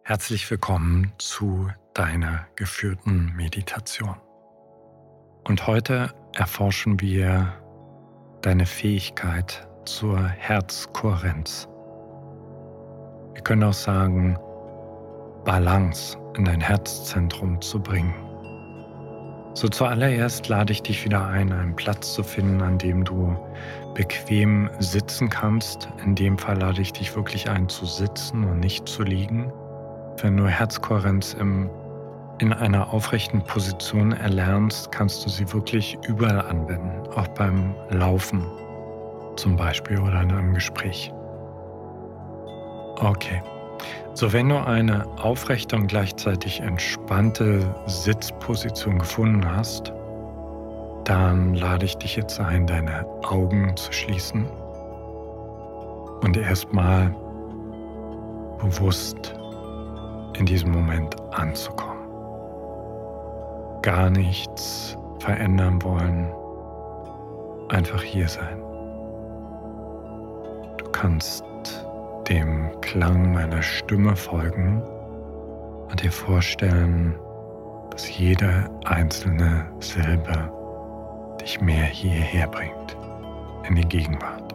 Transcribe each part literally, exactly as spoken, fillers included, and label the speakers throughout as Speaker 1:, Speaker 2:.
Speaker 1: Herzlich willkommen zu deiner geführten Meditation. Und heute erforschen wir deine Fähigkeit zur Herzkohärenz. Wir können auch sagen, Balance in dein Herzzentrum zu bringen. So zuallererst lade ich dich wieder ein, einen Platz zu finden, an dem du bequem sitzen kannst. In dem Fall lade ich dich wirklich ein, zu sitzen und nicht zu liegen. Wenn du Herzkohärenz im, in einer aufrechten Position erlernst, kannst du sie wirklich überall anwenden, auch beim Laufen zum Beispiel oder in einem Gespräch. Okay, so wenn du eine aufrechte und gleichzeitig entspannte Sitzposition gefunden hast, dann lade ich dich jetzt ein, deine Augen zu schließen und erstmal bewusst in diesem Moment anzukommen. Gar nichts verändern wollen, einfach hier sein. Du kannst dem Klang meiner Stimme folgen und dir vorstellen, dass jede einzelne Silbe dich mehr hierher bringt, in die Gegenwart.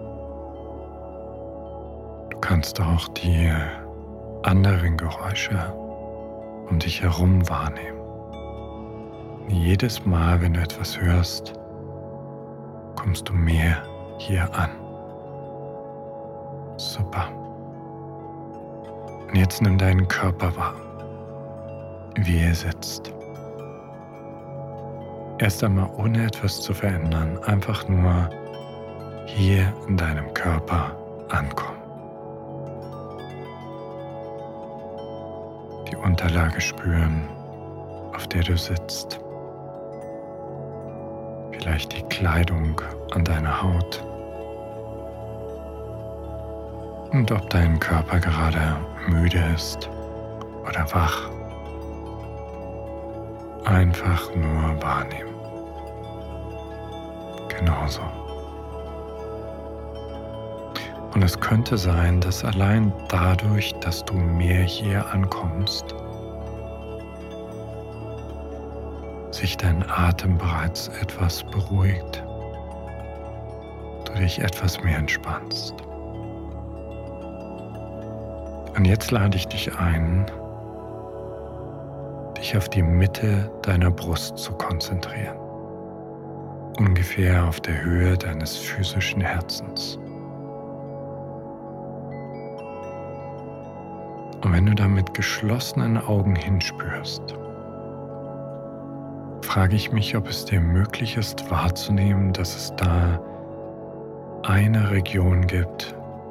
Speaker 1: Du kannst auch die anderen Geräusche um dich herum wahrnehmen. Jedes Mal, wenn du etwas hörst, kommst du mehr hier an. Super. Und jetzt nimm deinen Körper wahr, wie er sitzt. Erst einmal ohne etwas zu verändern, einfach nur hier in deinem Körper ankommen. Die Unterlage spüren, auf der du sitzt. Vielleicht die Kleidung an deiner Haut. Und ob dein Körper gerade müde ist oder wach. Einfach nur wahrnehmen. Genauso. Und es könnte sein, dass allein dadurch, dass du mehr hier ankommst, sich dein Atem bereits etwas beruhigt, du dich etwas mehr entspannst. Und jetzt lade ich dich ein, dich auf die Mitte deiner Brust zu konzentrieren, ungefähr auf der Höhe deines physischen Herzens. Und wenn du da mit geschlossenen Augen hinspürst, frage ich mich, ob es dir möglich ist, wahrzunehmen, dass es da eine Region gibt,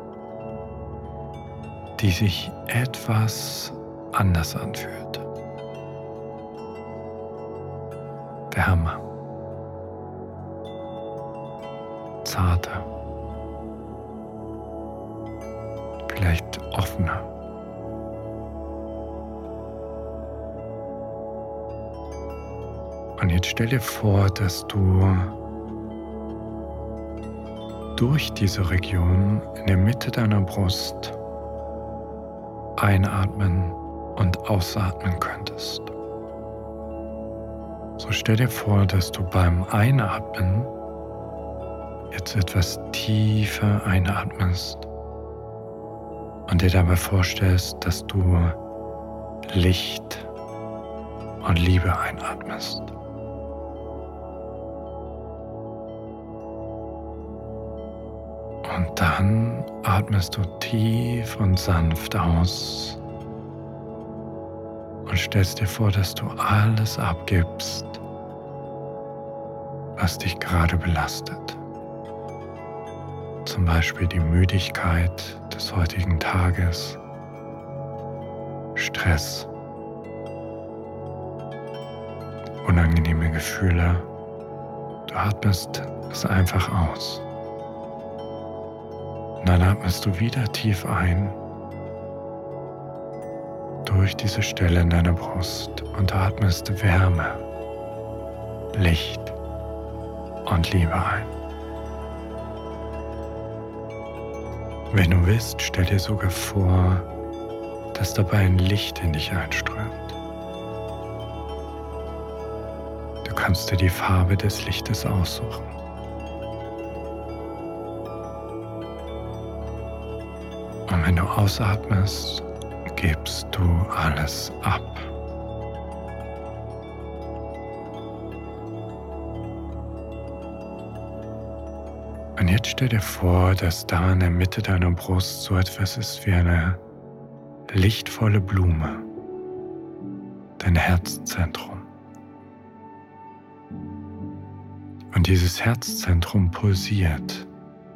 Speaker 1: die sich etwas anders anfühlt. Wärmer, zarter, vielleicht offener. Und jetzt stell dir vor, dass du durch diese Region in der Mitte deiner Brust einatmen und ausatmen könntest. So stell dir vor, dass du beim Einatmen jetzt etwas tiefer einatmest und dir dabei vorstellst, dass du Licht und Liebe einatmest. Und dann atmest du tief und sanft aus und stellst dir vor, dass du alles abgibst, was dich gerade belastet. Zum Beispiel die Müdigkeit des heutigen Tages, Stress, unangenehme Gefühle. Du atmest es einfach aus. Und dann atmest du wieder tief ein durch diese Stelle in deiner Brust und atmest Wärme, Licht und Liebe ein. Wenn du willst, stell dir sogar vor, dass dabei ein Licht in dich einströmt. Du kannst dir die Farbe des Lichtes aussuchen. Und wenn du ausatmest, gibst du alles ab. Und jetzt stell dir vor, dass da in der Mitte deiner Brust so etwas ist wie eine lichtvolle Blume, dein Herzzentrum. Und dieses Herzzentrum pulsiert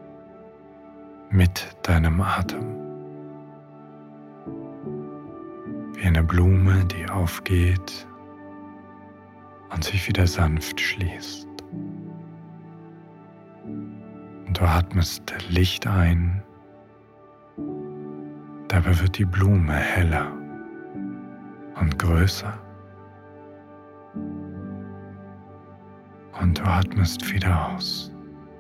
Speaker 1: mit deinem Atem. Wie eine Blume, die aufgeht und sich wieder sanft schließt. Und du atmest Licht ein, dabei wird die Blume heller und größer. Und du atmest wieder aus.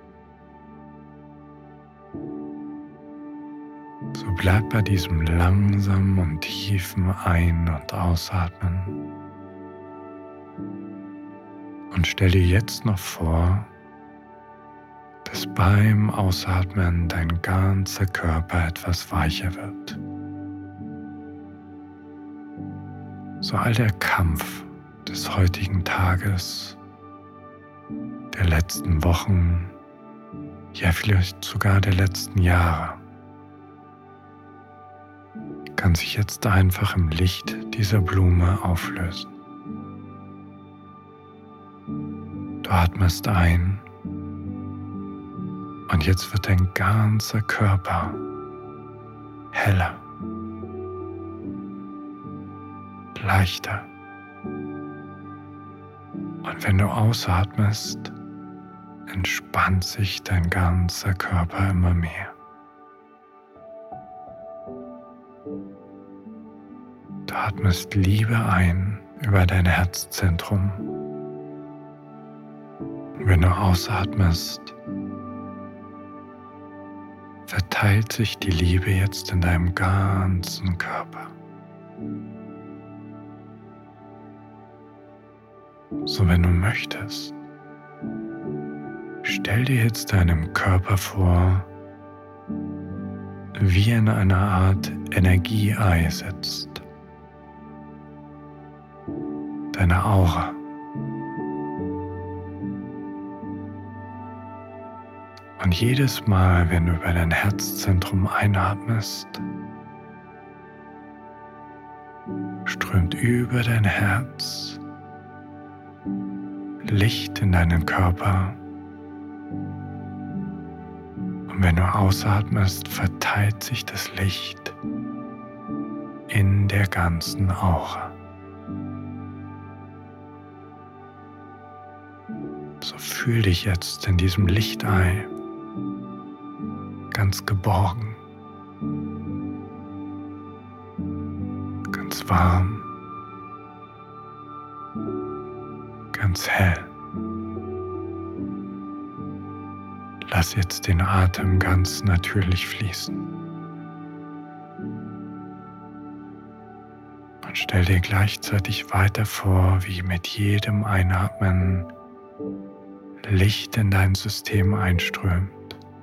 Speaker 1: So bleib bei diesem langsamen und tiefen Ein- und Ausatmen. Und stell dir jetzt noch vor, dass beim Ausatmen dein ganzer Körper etwas weicher wird. So all der Kampf des heutigen Tages, der letzten Wochen, ja vielleicht sogar der letzten Jahre, kann sich jetzt einfach im Licht dieser Blume auflösen. Du atmest ein und jetzt wird dein ganzer Körper heller, leichter. Und wenn du ausatmest, entspannt sich dein ganzer Körper immer mehr. Du atmest Liebe ein über dein Herzzentrum. Und wenn du ausatmest, verteilt sich die Liebe jetzt in deinem ganzen Körper. So, wenn du möchtest, stell dir jetzt deinem Körper vor, wie er in einer Art Energieei sitzt. Deine Aura. Und jedes Mal, wenn du über dein Herzzentrum einatmest, strömt über dein Herz Licht in deinen Körper. Und wenn du ausatmest, verteilt sich das Licht in der ganzen Aura. So fühl dich jetzt in diesem Lichtei ganz geborgen, ganz warm, ganz hell. Lass jetzt den Atem ganz natürlich fließen. Und stell dir gleichzeitig weiter vor, wie mit jedem Einatmen Licht in dein System einströmt.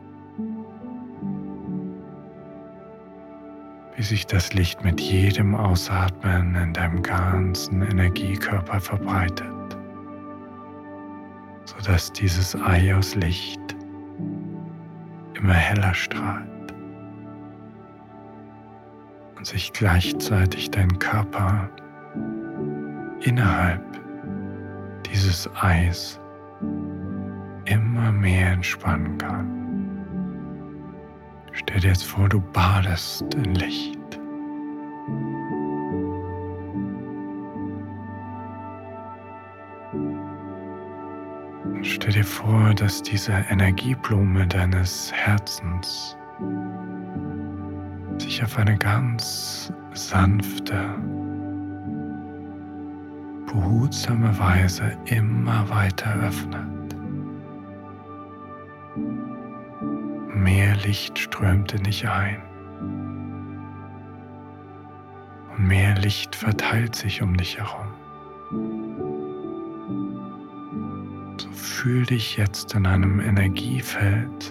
Speaker 1: Wie sich das Licht mit jedem Ausatmen in deinem ganzen Energiekörper verbreitet, sodass dieses Ei aus Licht immer heller strahlt und sich gleichzeitig dein Körper innerhalb dieses Eis immer mehr entspannen kann. Stell dir jetzt vor, du badest in Licht. Und stell dir vor, dass diese Energieblume deines Herzens sich auf eine ganz sanfte, behutsame Weise immer weiter öffnet. Mehr Licht strömt in dich ein. und mehr Licht verteilt sich um dich herum. So fühl dich jetzt in einem Energiefeld,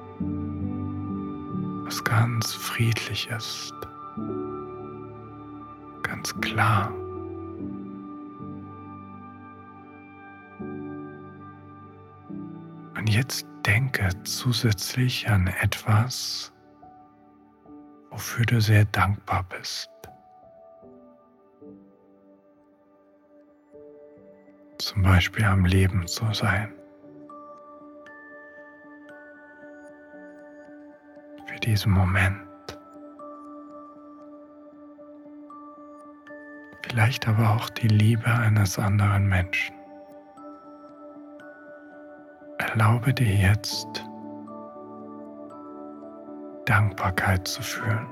Speaker 1: was ganz friedlich ist, ganz klar. Und jetzt denke zusätzlich an etwas, wofür du sehr dankbar bist. Zum Beispiel am Leben zu sein. Für diesen Moment. Vielleicht aber auch die Liebe eines anderen Menschen. Erlaube dir jetzt, Dankbarkeit zu fühlen.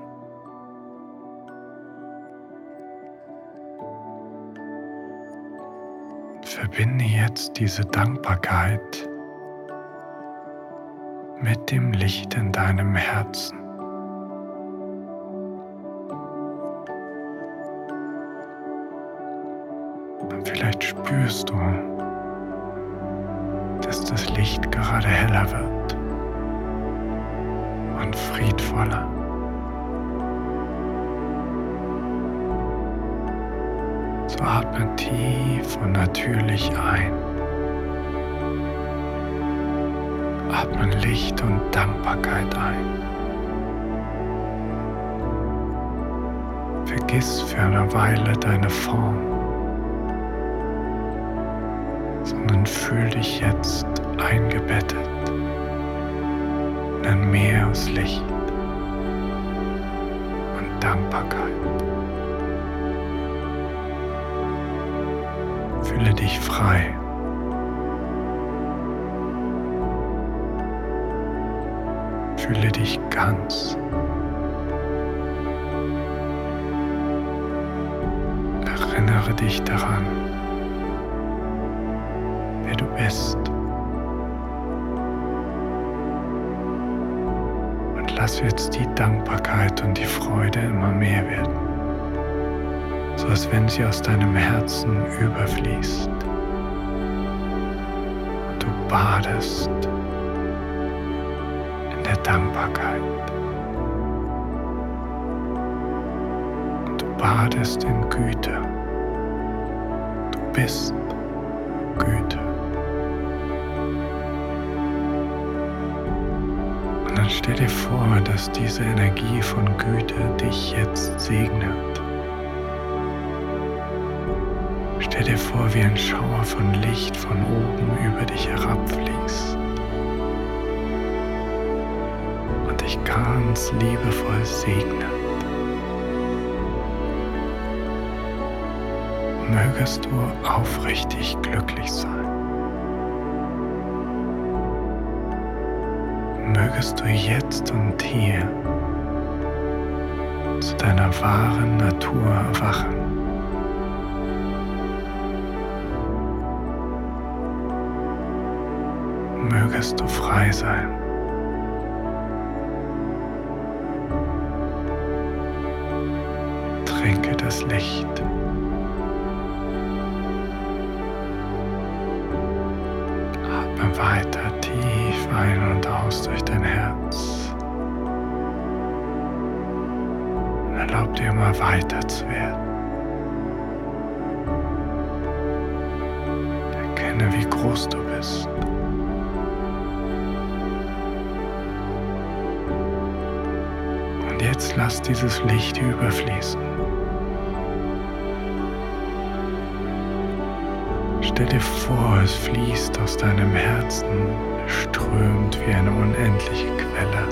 Speaker 1: Verbinde jetzt diese Dankbarkeit mit dem Licht in deinem Herzen. Und vielleicht spürst du, dass das Licht gerade heller wird und friedvoller. So atme tief und natürlich ein. Atme Licht und Dankbarkeit ein. Vergiss für eine Weile deine Form, sondern fühl dich jetzt eingebettet in ein Meer aus Licht und Dankbarkeit. Fühle dich frei. Fühle dich ganz. Erinnere dich daran, wer du bist. Und lass jetzt die Dankbarkeit und die Freude immer mehr werden, so als wenn sie aus deinem Herzen überfließt und du badest in der Dankbarkeit und du badest in Güte. Du bist Güte. Und dann stell dir vor, dass diese Energie von Güte dich jetzt segnet. Stell dir vor, wie ein Schauer von Licht von oben über dich herabfließt und dich ganz liebevoll segnet. Mögest du aufrichtig glücklich sein. Mögest du jetzt und hier zu deiner wahren Natur erwachen. Mögest du frei sein. Trinke das Licht. Atme weiter tief ein und aus durch dein Herz. Und erlaub dir immer weiter zu werden. Erkenne, wie groß du bist. Jetzt lass dieses Licht überfließen. Stell dir vor, es fließt aus deinem Herzen, strömt wie eine unendliche Quelle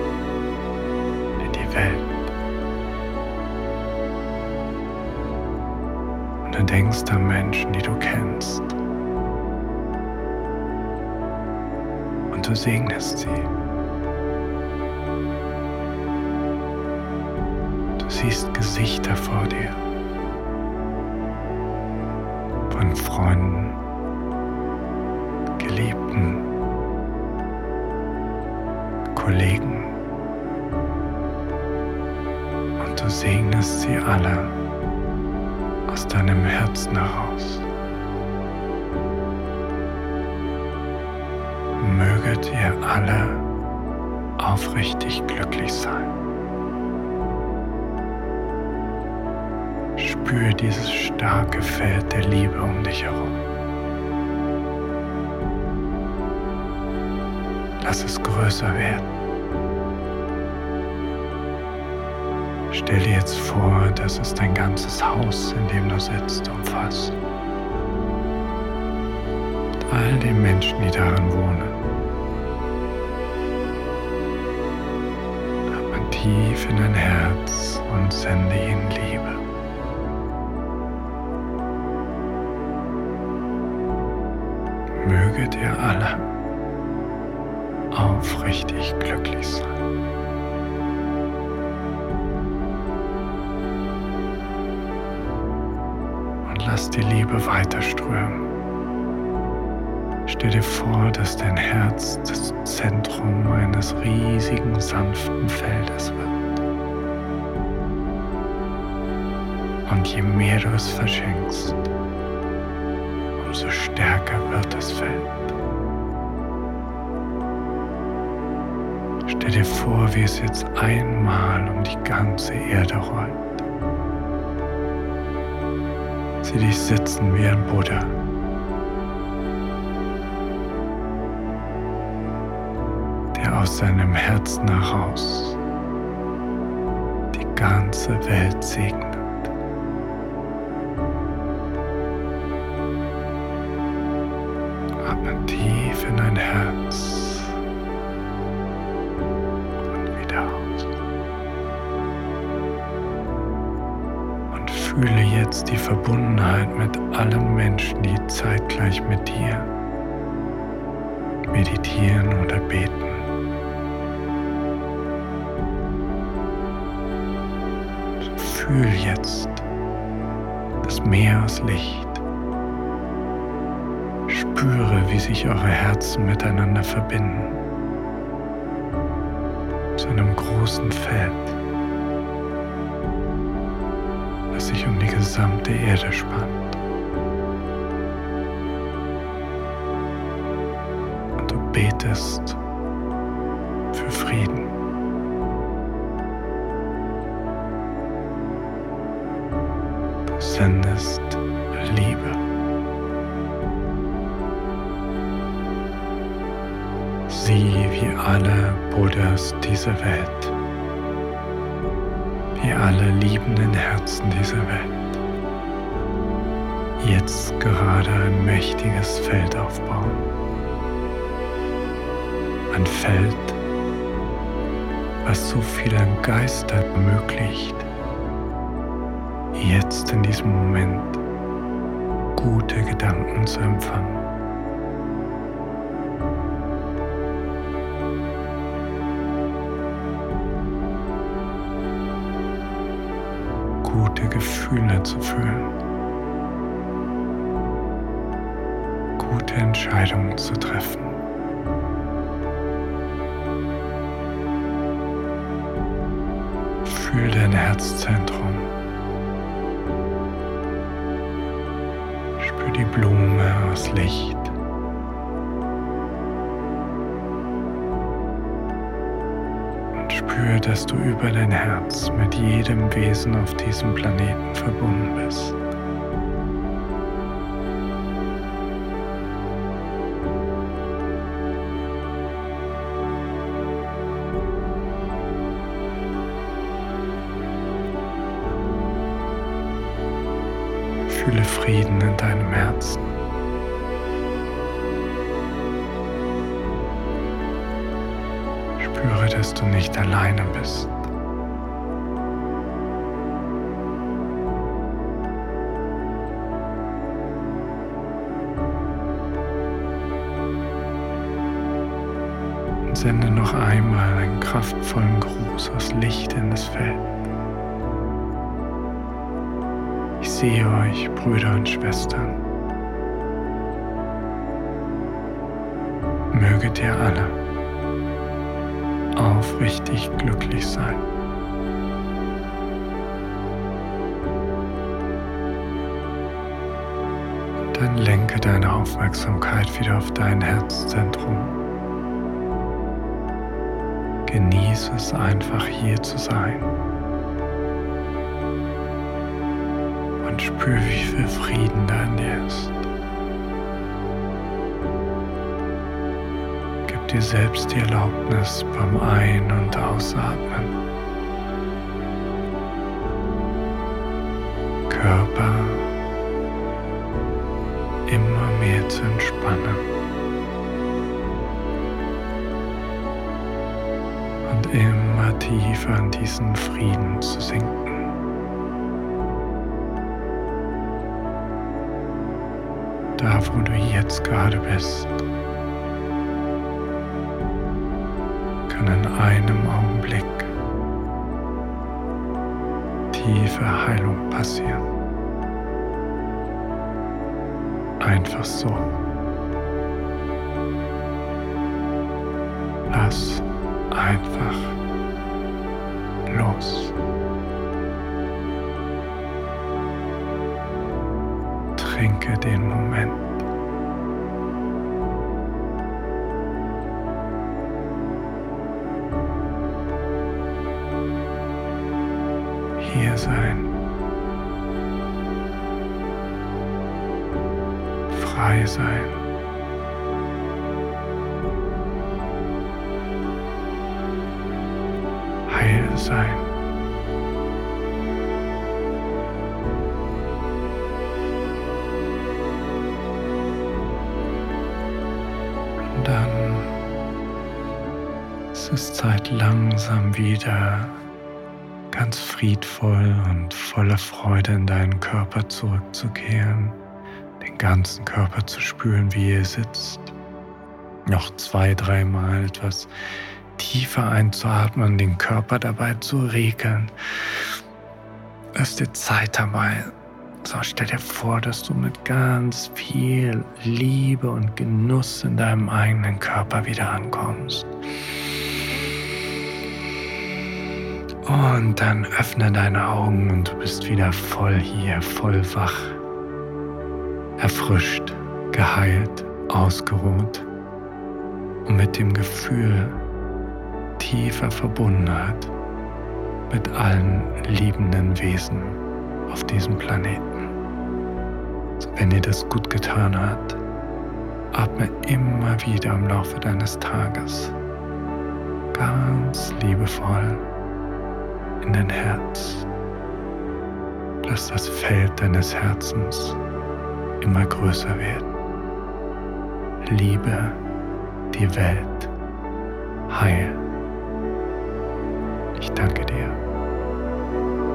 Speaker 1: in die Welt. Und du denkst an Menschen, die du kennst. Und du segnest sie. Du siehst Gesichter vor dir von Freunden, Geliebten, Kollegen und du segnest sie alle aus deinem Herzen heraus. Möget ihr alle aufrichtig glücklich sein. Spür dieses starke Feld der Liebe um dich herum. Lass es größer werden. Stell dir jetzt vor, dass es dein ganzes Haus, in dem du sitzt, umfasst. Mit all den Menschen, die darin wohnen. Atme tief in dein Herz und sende ihnen Liebe. Möget ihr alle aufrichtig glücklich sein. Und lass die Liebe weiter strömen. Stell dir vor, dass dein Herz das Zentrum eines riesigen, sanften Feldes wird. Und je mehr du es verschenkst, umso stärker wird das Feld. Stell dir vor, wie es jetzt einmal um die ganze Erde rollt. Sieh dich sitzen wie ein Buddha. Der aus seinem Herzen heraus die ganze Welt segnet. Atme tief in dein Herz. Fühle jetzt die Verbundenheit mit allen Menschen, die zeitgleich mit dir meditieren oder beten. Fühl jetzt das Meer aus Licht. Spüre, wie sich eure Herzen miteinander verbinden. Zu einem großen Feld, das sich um die gesamte Erde spannt. Und du betest für Frieden. Du sendest Liebe. Sieh, wie alle Buddhas dieser Welt, wie alle liebenden Herzen dieser Welt jetzt gerade ein mächtiges Feld aufbauen. Ein Feld, was so vielen Geistern ermöglicht, jetzt in diesem Moment gute Gedanken zu empfangen. Gute Gefühle zu fühlen, gute Entscheidungen zu treffen. Fühl dein Herzzentrum, spür die Blume aus Licht. Spür, dass du über dein Herz mit jedem Wesen auf diesem Planeten verbunden bist. Fühle Frieden in deinem Herzen. Spüre, dass du nicht alleine bist. Und sende noch einmal einen kraftvollen Gruß aus Licht in das Feld. Ich sehe euch, Brüder und Schwestern. Möget ihr alle aufrichtig glücklich sein. lenke deine Aufmerksamkeit wieder auf dein Herzzentrum. Genieße es einfach, hier zu sein. Und spüre, wie viel Frieden da in dir ist. Gib dir selbst die Erlaubnis beim Ein- und Ausatmen. Körper immer mehr zu entspannen und immer tiefer in diesen Frieden zu sinken. Da, wo du jetzt gerade bist, kann in einem Augenblick tiefe Heilung passieren. Einfach so. Lass einfach los. Trinke den Moment. Hier sein. Frei sein. Heil sein. Und dann ist es Zeit, langsam wieder ganz friedvoll und voller Freude in deinen Körper zurückzukehren, den ganzen Körper zu spüren, wie er sitzt. Noch zwei, dreimal etwas tiefer einzuatmen, den Körper dabei zu regeln. Lass dir Zeit dabei. So, stell dir vor, dass du mit ganz viel Liebe und Genuss in deinem eigenen Körper wieder ankommst. Und dann öffne deine Augen und du bist wieder voll hier, voll wach, erfrischt, geheilt, ausgeruht und mit dem Gefühl tiefer Verbundenheit mit allen liebenden Wesen auf diesem Planeten. So, wenn dir das gut getan hat, atme immer wieder im Laufe deines Tages ganz liebevoll in dein Herz. Lass das Feld deines Herzens immer größer werden. Liebe die Welt. Heil. Ich danke dir.